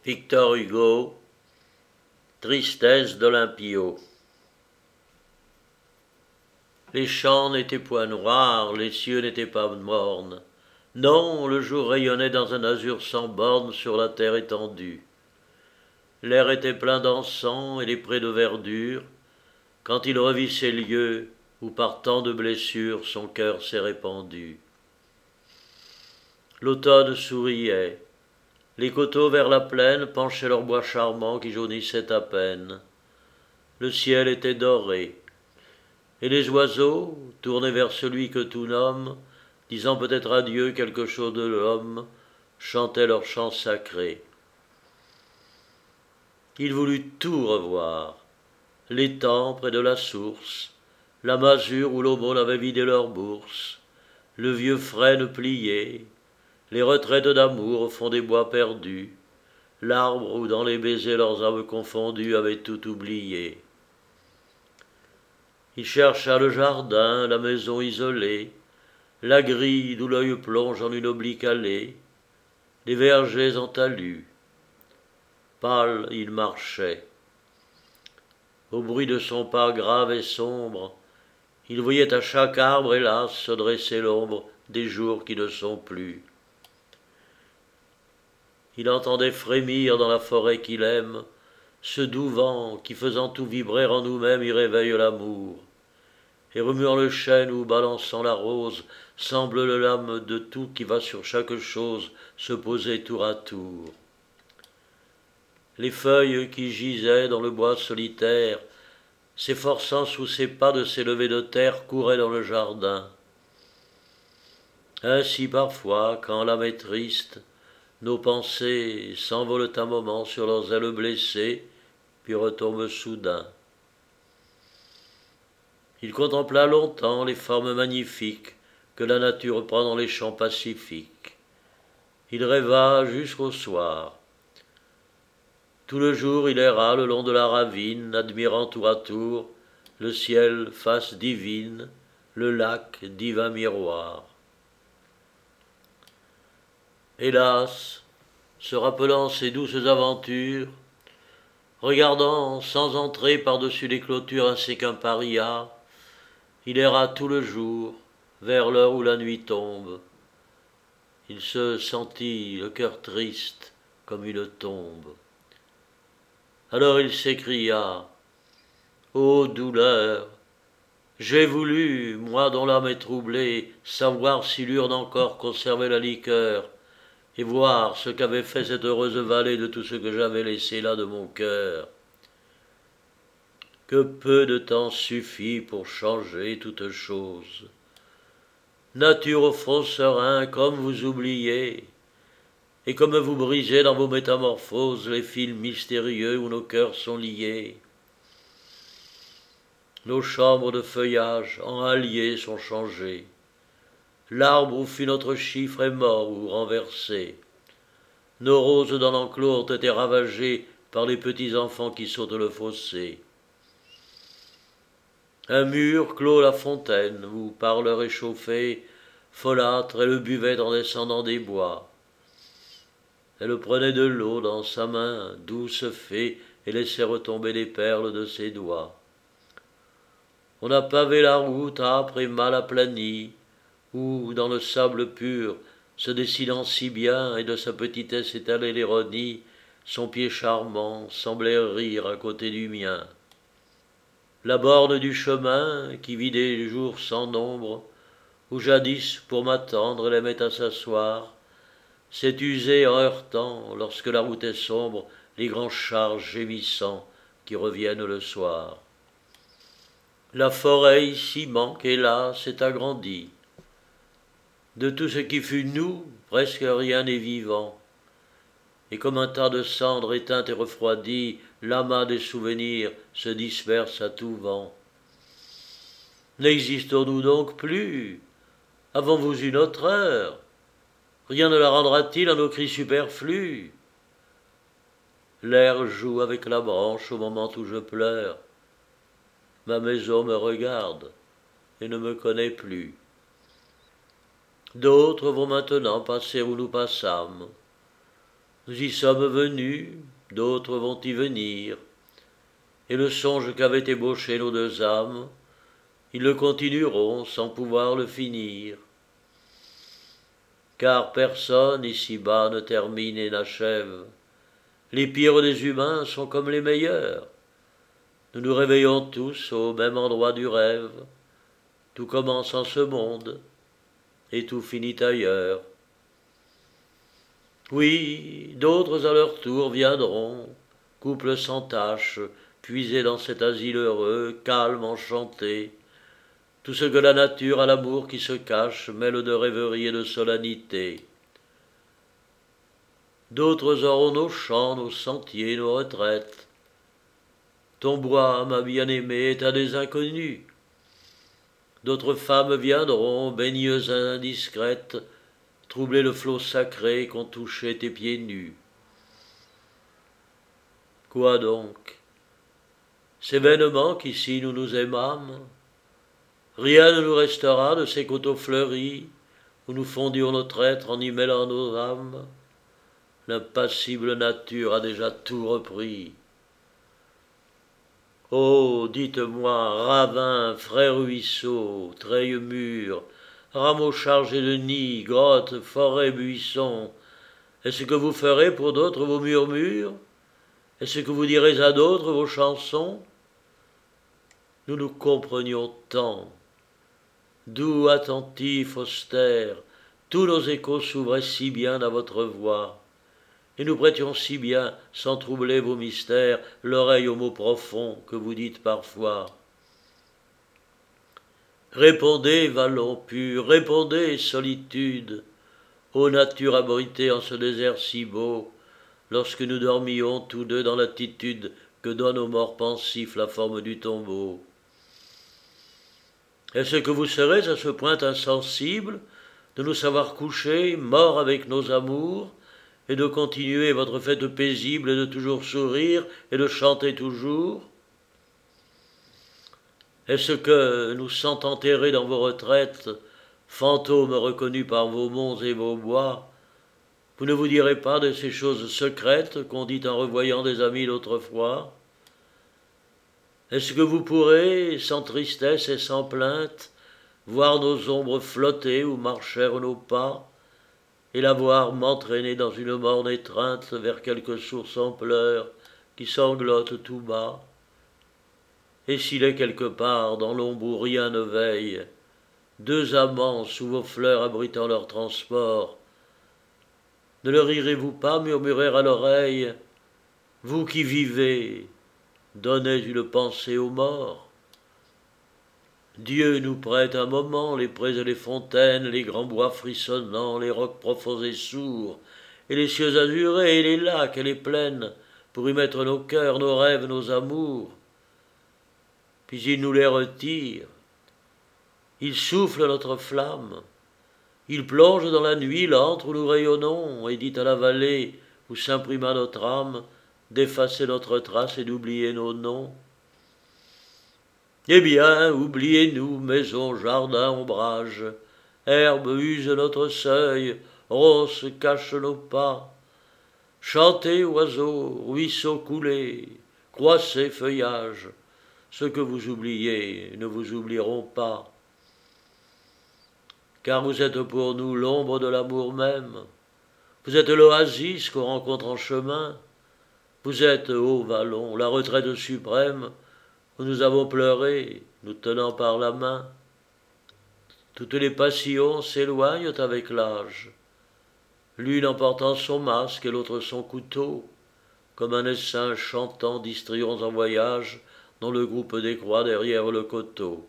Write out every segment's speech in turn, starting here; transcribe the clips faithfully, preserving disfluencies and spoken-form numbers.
Victor Hugo, Tristesse d'Olympio. Les champs n'étaient point noirs, les cieux n'étaient pas mornes. Non, le jour rayonnait dans un azur sans bornes sur la terre étendue. L'air était plein d'encens et les prés de verdure, quand il revit ces lieux où par tant de blessures son cœur s'est répandu. L'automne souriait. Les coteaux vers la plaine penchaient leurs bois charmants qui jaunissaient à peine. Le ciel était doré. Et les oiseaux, tournés vers celui que tout nomme, disant peut-être adieu quelque chose de l'homme, chantaient leurs chants sacrés. Il voulut tout revoir, l'étang près de la source, la masure où l'aumône avait vidé leur bourse, le vieux frêne plié, les retraites d'amour au fond des bois perdus, l'arbre où dans les baisers leurs âmes confondues avaient tout oublié. Il chercha le jardin, la maison isolée, la grille d'où l'œil plonge en une oblique allée, les vergers en talus. Pâle, il marchait. Au bruit de son pas grave et sombre, il voyait à chaque arbre, hélas, se dresser l'ombre des jours qui ne sont plus. Il entendait frémir dans la forêt qu'il aime ce doux vent qui, faisant tout vibrer en nous-mêmes, y réveille l'amour. Et remuant le chêne ou balançant la rose, semble le lame de tout qui va sur chaque chose se poser tour à tour. Les feuilles qui gisaient dans le bois solitaire, s'efforçant sous ses pas de s'élever de terre, couraient dans le jardin. Ainsi parfois, quand l'âme est triste, nos pensées s'envolent un moment sur leurs ailes blessées, puis retombent soudain. Il contempla longtemps les formes magnifiques que la nature prend dans les champs pacifiques. Il rêva jusqu'au soir. Tout le jour il erra le long de la ravine, admirant tour à tour le ciel face divine, le lac divin miroir. Hélas, se rappelant ses douces aventures, regardant sans entrer par-dessus les clôtures ainsi qu'un paria, il erra tout le jour, vers l'heure où la nuit tombe. Il se sentit le cœur triste comme une tombe. Alors il s'écria « Ô douleur, j'ai voulu, moi dont l'âme est troublée, savoir si l'urne encore conservait la liqueur, et voir ce qu'avait fait cette heureuse vallée de tout ce que j'avais laissé là de mon cœur. Que peu de temps suffit pour changer toute chose. Nature au fond serein, comme vous oubliez, et comme vous brisez dans vos métamorphoses les fils mystérieux où nos cœurs sont liés. Nos chambres de feuillage en halliers sont changées. L'arbre où fut notre chiffre est mort ou renversé. Nos roses dans l'enclos ont été ravagées par les petits enfants qui sautent le fossé. Un mur clôt la fontaine où, par l'heure échauffée, folâtre elle buvait en descendant des bois. Elle prenait de l'eau dans sa main, douce fée, et laissait retomber les perles de ses doigts. On a pavé la route âpre et mal aplanie, où, dans le sable pur, se dessinant si bien, et de sa petitesse étalait l'ironie, son pied charmant semblait rire à côté du mien. La borne du chemin, qui vidait les jours sans nombre, où jadis, pour m'attendre, elle aimait à s'asseoir, s'est usée en heurtant, lorsque la route est sombre, les grands chars gémissants qui reviennent le soir. La forêt ici manque, hélas, s'est agrandie. De tout ce qui fut nous, presque rien n'est vivant. Et comme un tas de cendres éteintes et refroidies, l'amas des souvenirs se disperse à tout vent. N'existons-nous donc plus? Avons-vous une autre heure? Rien ne la rendra-t-il à nos cris superflus? L'air joue avec la branche au moment où je pleure. Ma maison me regarde et ne me connaît plus. D'autres vont maintenant passer où nous passâmes. Nous y sommes venus, d'autres vont y venir, et le songe qu'avaient ébauché nos deux âmes, ils le continueront sans pouvoir le finir. Car personne ici-bas ne termine et n'achève. Les pires des humains sont comme les meilleurs. Nous nous réveillons tous au même endroit du rêve. Tout commence en ce monde, et tout finit ailleurs. Oui, d'autres à leur tour viendront, couples sans tache, puisés dans cet asile heureux, calme, enchanté. Tout ce que la nature à l'amour qui se cache mêle de rêverie et de solennité. D'autres auront nos champs, nos sentiers, nos retraites. Ton bois, ma bien-aimée, est à des inconnus. D'autres femmes viendront, baigneuses et indiscrètes, troubler le flot sacré qu'ont touché tes pieds nus. Quoi donc? C'est vainement qu'ici nous nous aimâmes. Rien ne nous restera de ces coteaux fleuris, où nous fondions notre être en y mêlant nos âmes. L'impassible nature a déjà tout repris. Oh, dites-moi, ravins, frais ruisseaux, treilles mûres, rameaux chargés de nids, grottes, forêts, buissons, est-ce que vous ferez pour d'autres vos murmures? Est-ce que vous direz à d'autres vos chansons? Nous nous comprenions tant. Doux, attentifs, austères, tous nos échos s'ouvraient si bien à votre voix, et nous prêtions si bien, sans troubler vos mystères, l'oreille aux mots profonds que vous dites parfois. Répondez, vallons purs, répondez, solitude, ô nature abritée en ce désert si beau, lorsque nous dormions tous deux dans l'attitude que donne aux morts pensifs la forme du tombeau. Est-ce que vous serez à ce point insensible de nous savoir couchés, morts avec nos amours, et de continuer votre fête paisible et de toujours sourire et de chanter toujours? Est-ce que, nous sentant enterrés dans vos retraites, fantômes reconnus par vos monts et vos bois, vous ne vous direz pas de ces choses secrètes qu'on dit en revoyant des amis d'autrefois? Est-ce que vous pourrez, sans tristesse et sans plainte, voir nos ombres flotter où marchèrent nos pas, et la voir m'entraîner dans une morne étreinte vers quelque source en pleurs qui sanglote tout bas? Et s'il est quelque part dans l'ombre où rien ne veille, deux amants sous vos fleurs abritant leur transport, ne leur irez-vous pas murmurer à l'oreille, vous qui vivez, donnez une pensée aux morts? Dieu nous prête un moment les prés et les fontaines, les grands bois frissonnants, les rocs profonds et sourds, et les cieux azurés, et les lacs et les plaines, pour y mettre nos cœurs, nos rêves, nos amours. Puis il nous les retire. Il souffle notre flamme. Il plonge dans la nuit l'antre où nous rayonnons, et dit à la vallée où s'imprima notre âme d'effacer notre trace et d'oublier nos noms. Eh bien, oubliez-nous, maison, jardin, ombrage, herbe use notre seuil, ronces cache nos pas. Chantez, oiseaux, ruisseaux coulés, croissez, feuillage, ceux que vous oubliez ne vous oublieront pas. Car vous êtes pour nous l'ombre de l'amour même, vous êtes l'oasis qu'on rencontre en chemin, vous êtes, ô vallon, la retraite suprême, où nous avons pleuré, nous tenant par la main. Toutes les passions s'éloignent avec l'âge, l'une emportant son masque et l'autre son couteau, comme un essaim chantant d'histrions en voyage dans le groupe des croix derrière le coteau.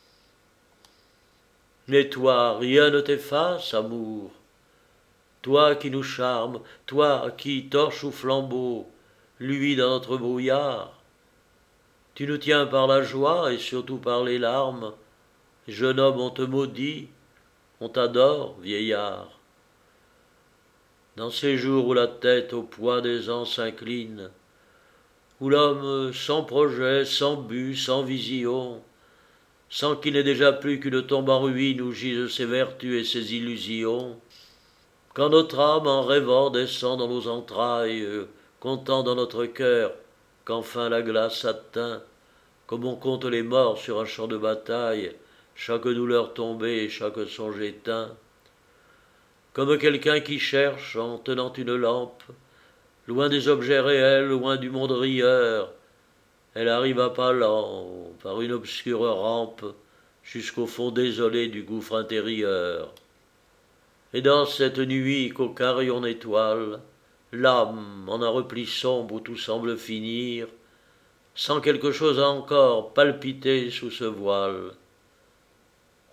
Mais toi, rien ne t'efface, amour, toi qui nous charmes, toi qui, torche ou flambeau, luis dans notre brouillard, tu nous tiens par la joie et surtout par les larmes. Jeune homme, on te maudit, on t'adore, vieillard. Dans ces jours où la tête au poids des ans s'incline, où l'homme sans projet, sans but, sans vision, sans qu'il n'ait déjà plus qu'une tombe en ruine où gisent ses vertus et ses illusions, Quand notre âme en rêvant descend dans nos entrailles, comptant dans notre cœur qu'enfin la glace atteint, comme on compte les morts sur un champ de bataille, chaque douleur tombée et chaque songe éteint, comme quelqu'un qui cherche, en tenant une lampe, loin des objets réels, loin du monde rieur, elle arrive à pas lents, par une obscure rampe, jusqu'au fond désolé du gouffre intérieur. Et dans cette nuit qu'aucun rayon n'étoile, l'âme, en un repli sombre où tout semble finir, sent quelque chose encore palpiter sous ce voile.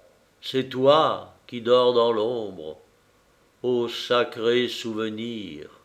C'est toi qui dors dans l'ombre, ô sacré souvenir.